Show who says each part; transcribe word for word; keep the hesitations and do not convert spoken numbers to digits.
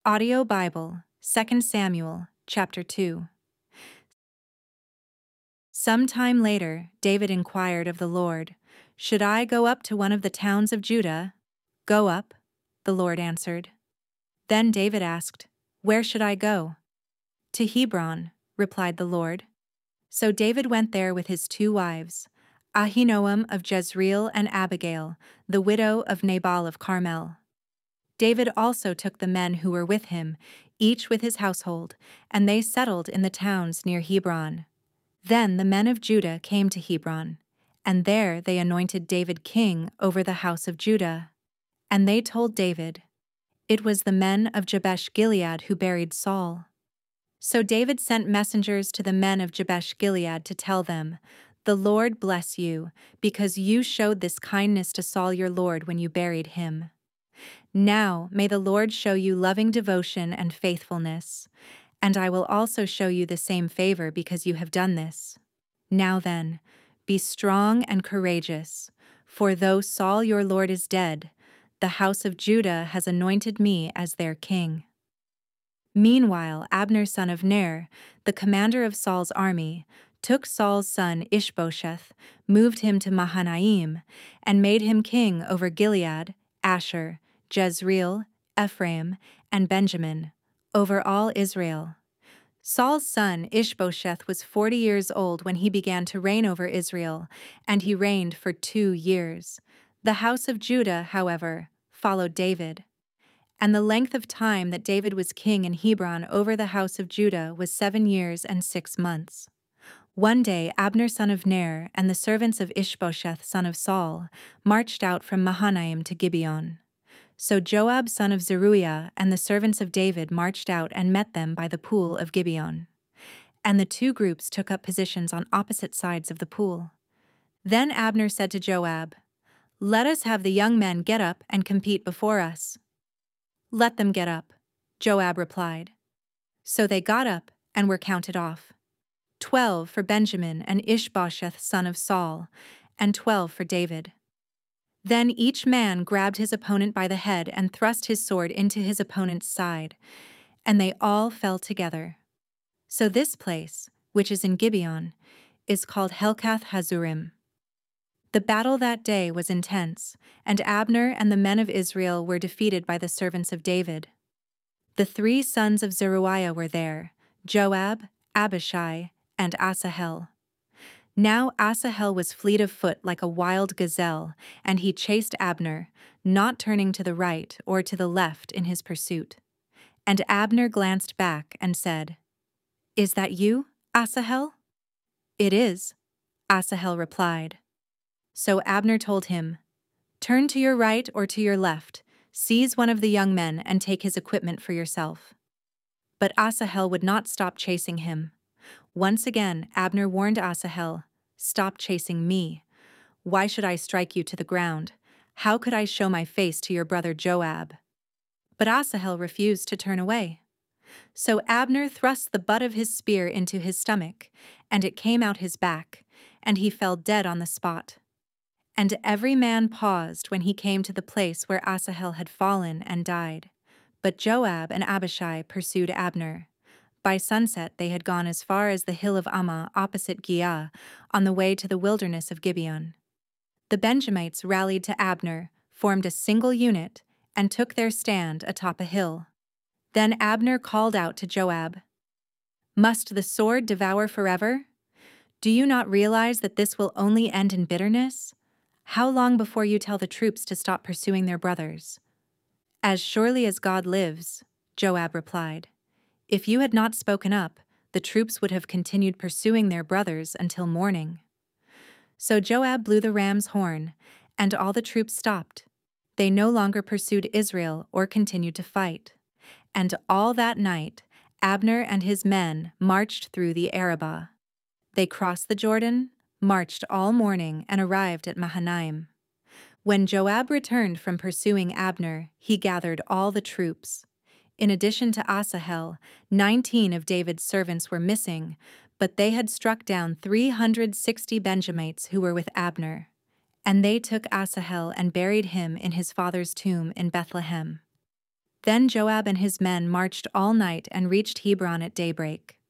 Speaker 1: Audio Bible, Second Samuel, chapter two. Some time later, David inquired of the Lord, "Should I go up to one of the towns of Judah?" "Go up," the Lord answered. Then David asked, "Where should I go?" "To Hebron," replied the Lord. So David went there with his two wives, Ahinoam of Jezreel and Abigail, the widow of Nabal of Carmel. David also took the men who were with him, each with his household, and they settled in the towns near Hebron. Then the men of Judah came to Hebron, and there they anointed David king over the house of Judah. And they told David, "It was the men of Jabesh-Gilead who buried Saul." So David sent messengers to the men of Jabesh-Gilead to tell them, "The Lord bless you, because you showed this kindness to Saul your lord when you buried him. Now may the Lord show you loving devotion and faithfulness, and I will also show you the same favor because you have done this. Now then, be strong and courageous, for though Saul your lord is dead, the house of Judah has anointed me as their king." Meanwhile, Abner son of Ner, the commander of Saul's army, took Saul's son Ishbosheth, moved him to Mahanaim, and made him king over Gilead, Asher, Jezreel, Ephraim, and Benjamin, over all Israel. Saul's son Ishbosheth was forty years old when he began to reign over Israel, and he reigned for two years. The house of Judah, however, followed David. And the length of time that David was king in Hebron over the house of Judah was seven years and six months. One day Abner son of Ner and the servants of Ishbosheth son of Saul marched out from Mahanaim to Gibeon. So Joab son of Zeruiah and the servants of David marched out and met them by the pool of Gibeon. And the two groups took up positions on opposite sides of the pool. Then Abner said to Joab, "Let us have the young men get up and compete before us." "Let them get up," Joab replied. So they got up and were counted off. Twelve for Benjamin and Ishbosheth son of Saul, and twelve for David. Then each man grabbed his opponent by the head and thrust his sword into his opponent's side, and they all fell together. So this place, which is in Gibeon, is called Helkath Hazurim. The battle that day was intense, and Abner and the men of Israel were defeated by the servants of David. The three sons of Zeruiah were there, Joab, Abishai, and Asahel. Now Asahel was fleet of foot like a wild gazelle, and he chased Abner, not turning to the right or to the left in his pursuit. And Abner glanced back and said, "Is that you, Asahel?" "It is," Asahel replied. So Abner told him, "Turn to your right or to your left, seize one of the young men and take his equipment for yourself." But Asahel would not stop chasing him. Once again, Abner warned Asahel, "Stop chasing me. Why should I strike you to the ground? How could I show my face to your brother Joab?" But Asahel refused to turn away. So Abner thrust the butt of his spear into his stomach, and it came out his back, and he fell dead on the spot. And every man paused when he came to the place where Asahel had fallen and died. But Joab and Abishai pursued Abner. By sunset they had gone as far as the hill of Ammah opposite Giah, on the way to the wilderness of Gibeon. The Benjamites rallied to Abner, formed a single unit, and took their stand atop a hill. Then Abner called out to Joab, "Must the sword devour forever? Do you not realize that this will only end in bitterness? How long before you tell the troops to stop pursuing their brothers?" "As surely as God lives," Joab replied. "If you had not spoken up, the troops would have continued pursuing their brothers until morning." So Joab blew the ram's horn, and all the troops stopped. They no longer pursued Israel or continued to fight. And all that night, Abner and his men marched through the Arabah. They crossed the Jordan, marched all morning, and arrived at Mahanaim. When Joab returned from pursuing Abner, he gathered all the troops. In addition to Asahel, nineteen of David's servants were missing, but they had struck down three hundred sixty Benjamites who were with Abner. And they took Asahel and buried him in his father's tomb in Bethlehem. Then Joab and his men marched all night and reached Hebron at daybreak.